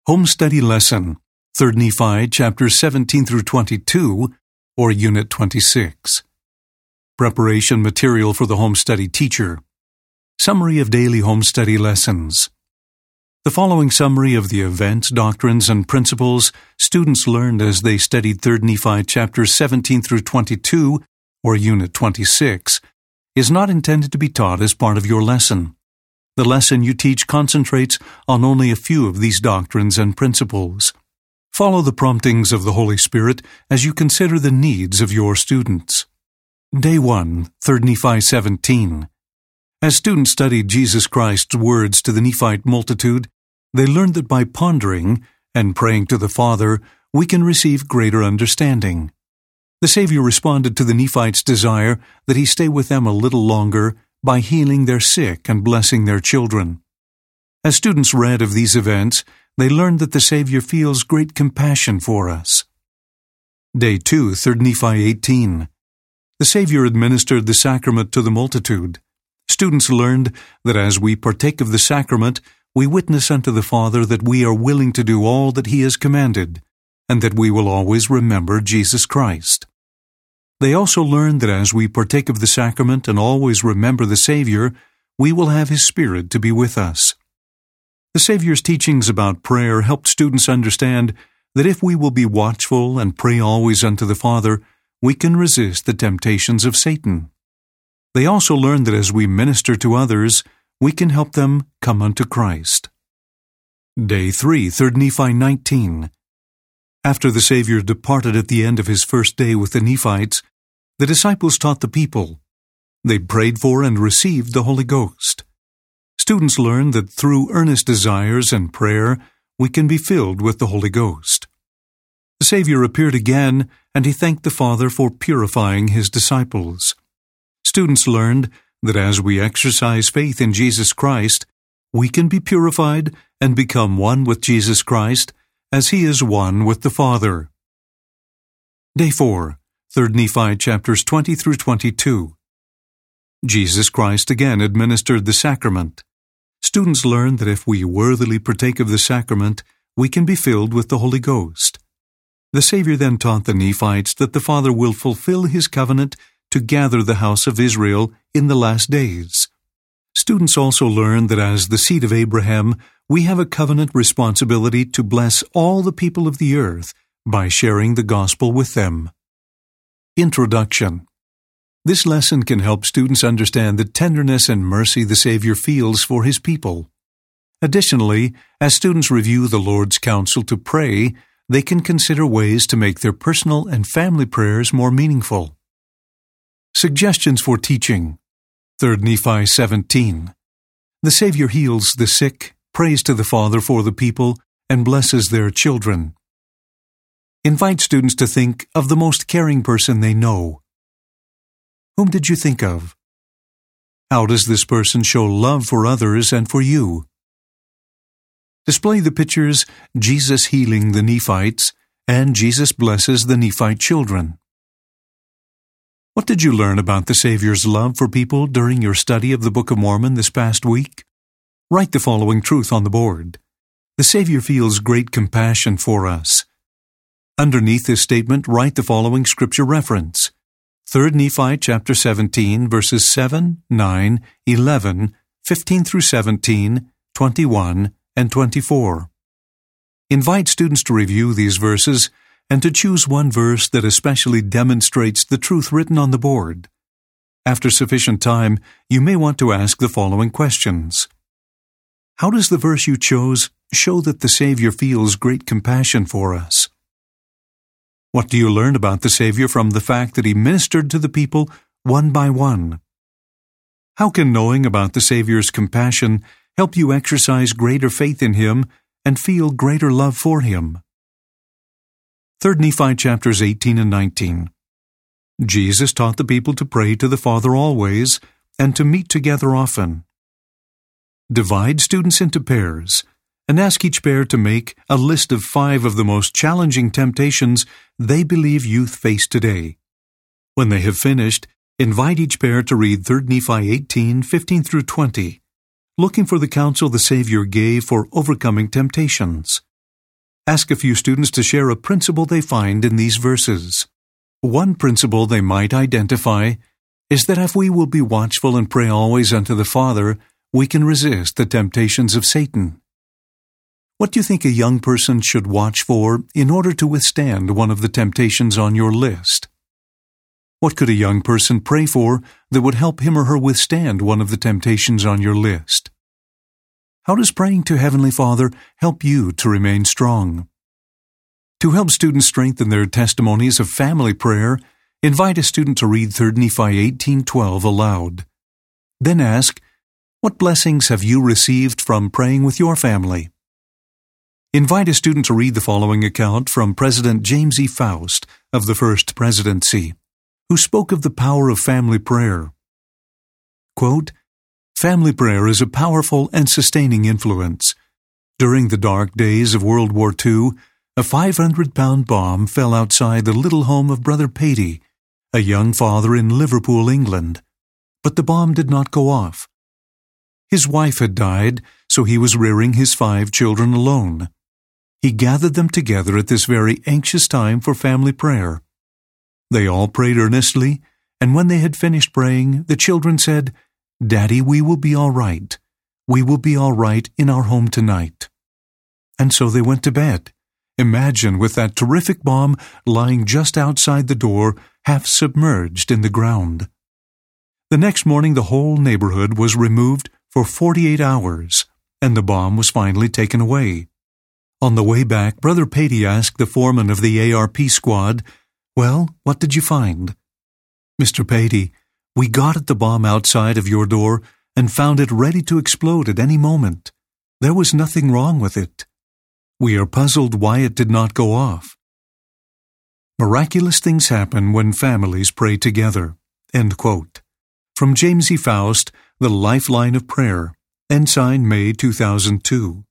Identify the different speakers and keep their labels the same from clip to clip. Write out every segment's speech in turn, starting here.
Speaker 1: Home Study Lesson, 3 Nephi, chapters 17 through 22, or Unit 26. Preparation material for the home study teacher. Summary of daily home study lessons. The following summary of the events, doctrines, and principles students learned as they studied 3 Nephi chapters 17 through 22, or Unit 26, is not intended to be taught as part of your lesson. The lesson you teach concentrates on only a few of these doctrines and principles. Follow the promptings of the Holy Spirit as you consider the needs of your students. Day 1, 3 Nephi 17. As students studied Jesus Christ's words to the Nephite multitude, they learned that by pondering and praying to the Father, we can receive greater understanding. The Savior responded to the Nephites' desire that he stay with them a little longer by healing their sick and blessing their children. As students read of these events, they learned that the Savior feels great compassion for us. Day 2, 3 Nephi 18. The Savior administered the sacrament to the multitude. Students learned that as we partake of the sacrament, we witness unto the Father that we are willing to do all that He has commanded, and that we will always remember Jesus Christ. They also learned that as we partake of the sacrament and always remember the Savior, we will have His Spirit to be with us. The Savior's teachings about prayer helped students understand that if we will be watchful and pray always unto the Father, we can resist the temptations of Satan. They also learned that as we minister to others, we can help them come unto Christ. Day 3, 3 Nephi 19. After the Savior departed at the end of his first day with the Nephites, the disciples taught the people. They prayed for and received the Holy Ghost. Students learned that through earnest desires and prayer, we can be filled with the Holy Ghost. The Savior appeared again, and he thanked the Father for purifying his disciples. Students learned that as we exercise faith in Jesus Christ, we can be purified and become one with Jesus Christ, as he is one with the Father. Day 4, 3 Nephi chapters 20 through 22. Jesus Christ again administered the sacrament. Students learned that if we worthily partake of the sacrament, we can be filled with the Holy Ghost. The Savior then taught the Nephites that the Father will fulfill his covenant to gather the house of Israel in the last days. Students also learned that as the seed of Abraham, we have a covenant responsibility to bless all the people of the earth by sharing the gospel with them. Introduction. This lesson can help students understand the tenderness and mercy the Savior feels for his people. Additionally, as students review the Lord's counsel to pray, they can consider ways to make their personal and family prayers more meaningful. Suggestions for teaching. 3 Nephi 17. The Savior heals the sick, prays to the Father for the people, and blesses their children. Invite students to think of the most caring person they know. Whom did you think of? How does this person show love for others and for you? Display the pictures Jesus healing the Nephites and Jesus blesses the Nephite children. What did you learn about the Savior's love for people during your study of the Book of Mormon this past week? Write the following truth on the board. The Savior feels great compassion for us. Underneath this statement, write the following scripture reference. 3 Nephi chapter 17, verses 7, 9, 11, 15 through 17, 21, and 24. Invite students to review these verses and to choose one verse that especially demonstrates the truth written on the board. After sufficient time, you may want to ask the following questions. How does the verse you chose show that the Savior feels great compassion for us? What do you learn about the Savior from the fact that he ministered to the people one by one? How can knowing about the Savior's compassion help you exercise greater faith in him and feel greater love for him? 3 Nephi chapters 18 and 19. Jesus taught the people to pray to the Father always and to meet together often. Divide students into pairs and ask each pair to make a list of 5 of the most challenging temptations they believe youth face today. When they have finished, invite each pair to read 3 Nephi 18, 15 through 20, looking for the counsel the Savior gave for overcoming temptations. Ask a few students to share a principle they find in these verses. One principle they might identify is that if we will be watchful and pray always unto the Father, we can resist the temptations of Satan. What do you think a young person should watch for in order to withstand one of the temptations on your list? What could a young person pray for that would help him or her withstand one of the temptations on your list? How does praying to Heavenly Father help you to remain strong? To help students strengthen their testimonies of family prayer, invite a student to read 3 Nephi 18:12 aloud. Then ask, what blessings have you received from praying with your family? Invite a student to read the following account from President James E. Faust of the First Presidency, who spoke of the power of family prayer. Quote, "Family prayer is a powerful and sustaining influence. During the dark days of World War II, a 500-pound bomb fell outside the little home of Brother Patey, a young father in Liverpool, England. But the bomb did not go off. His wife had died, so he was rearing his 5 children alone. He gathered them together at this very anxious time for family prayer. They all prayed earnestly, and when they had finished praying, the children said, 'Daddy, we will be all right. We will be all right in our home tonight.' And so they went to bed. Imagine with that terrific bomb lying just outside the door, half submerged in the ground. The next morning the whole neighborhood was removed for 48 hours, and the bomb was finally taken away. On the way back, Brother Patey asked the foreman of the ARP squad, 'Well, what did you find?' 'Mr. Patey, we got at the bomb outside of your door and found it ready to explode at any moment. There was nothing wrong with it. We are puzzled why it did not go off.' Miraculous things happen when families pray together." End quote. From James E. Faust, The Lifeline of Prayer, Ensign, May 2002.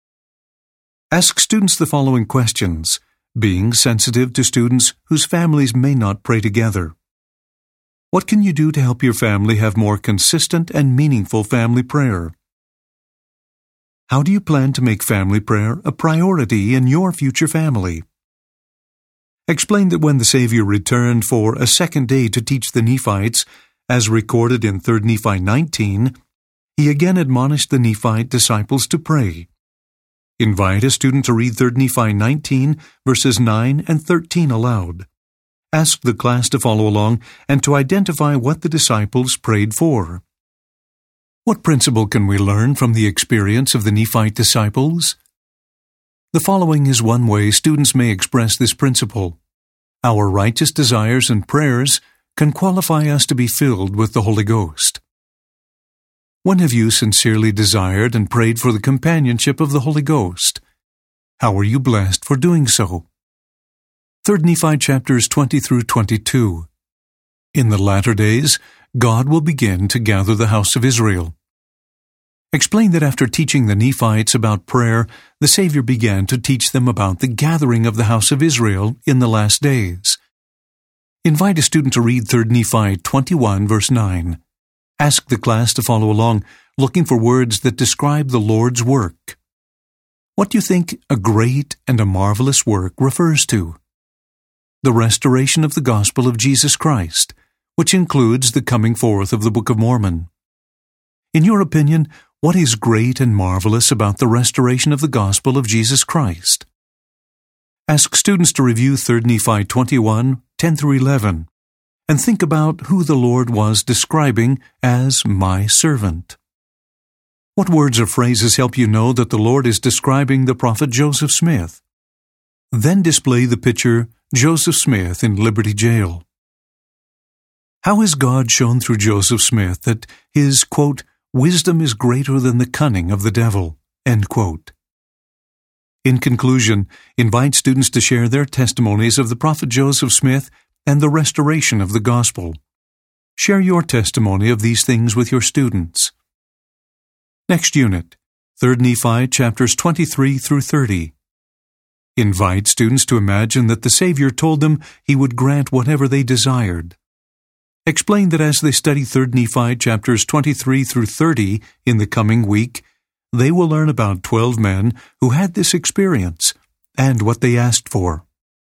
Speaker 1: Ask students the following questions, being sensitive to students whose families may not pray together. What can you do to help your family have more consistent and meaningful family prayer? How do you plan to make family prayer a priority in your future family? Explain that when the Savior returned for a second day to teach the Nephites, as recorded in 3 Nephi 19, he again admonished the Nephite disciples to pray. Invite a student to read 3 Nephi 19, verses 9 and 13 aloud. Ask the class to follow along and to identify what the disciples prayed for. What principle can we learn from the experience of the Nephite disciples? The following is one way students may express this principle. Our righteous desires and prayers can qualify us to be filled with the Holy Ghost. When have you sincerely desired and prayed for the companionship of the Holy Ghost? How were you blessed for doing so? 3 Nephi chapters 20 through 22. In the latter days, God will begin to gather the house of Israel. Explain that after teaching the Nephites about prayer, the Savior began to teach them about the gathering of the house of Israel in the last days. Invite a student to read 3 Nephi 21, verse 9. Ask the class to follow along, looking for words that describe the Lord's work. What do you think a great and a marvelous work refers to? The restoration of the gospel of Jesus Christ, which includes the coming forth of the Book of Mormon. In your opinion, what is great and marvelous about the restoration of the gospel of Jesus Christ? Ask students to review 3 Nephi 21, 10 through 11, and think about who the Lord was describing as my servant. What words or phrases help you know that the Lord is describing the prophet Joseph Smith? Then display the picture Joseph Smith in Liberty Jail. How has God shown through Joseph Smith that his, quote, wisdom is greater than the cunning of the devil, end quote? In conclusion, invite students to share their testimonies of the prophet Joseph Smith and the restoration of the gospel. Share your testimony of these things with your students. Next unit, 3 Nephi chapters 23 through 30. Invite students to imagine that the Savior told them he would grant whatever they desired. Explain that as they study 3 Nephi chapters 23 through 30 in the coming week, they will learn about 12 men who had this experience, and what they asked for.